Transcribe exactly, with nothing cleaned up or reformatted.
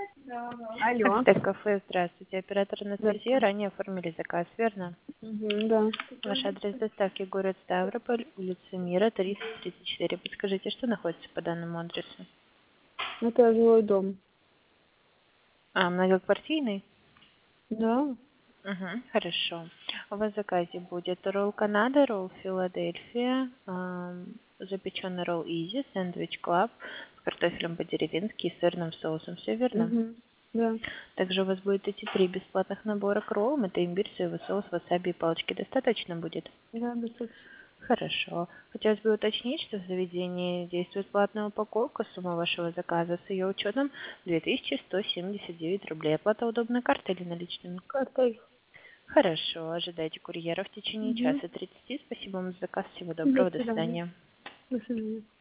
Алло. Эксперт кафе, здравствуйте. Оператор на связи. Здравствуйте. Ранее оформили заказ, верно? Мгм, да. Ваш адрес доставки город Ставрополь, улица Мира, триста тридцать четыре. Подскажите, что находится по данному адресу? Это жилой дом. А, многоквартирный? Да. Угу, хорошо. У вас в заказе будет ролл Канада, ролл Филадельфия, ам, запеченный ролл Изи, сэндвич Клаб с картофелем по-деревенски и сырным соусом. Все верно? Угу. Да. Также у вас будет эти три бесплатных набора к роллам. Это имбирь, соевый соус, васаби и палочки. Достаточно будет? Да, достаточно. Хорошо. Хотелось бы уточнить, что в заведении действует платная упаковка. Сумма вашего заказа с ее учетом две тысячи сто семьдесят девять рублей. Оплата удобной картой или наличными? Картой. Хорошо. Ожидайте курьера в течение Угу. часа тридцати. Спасибо вам за заказ. Всего До доброго. До свидания. свидания. До свидания.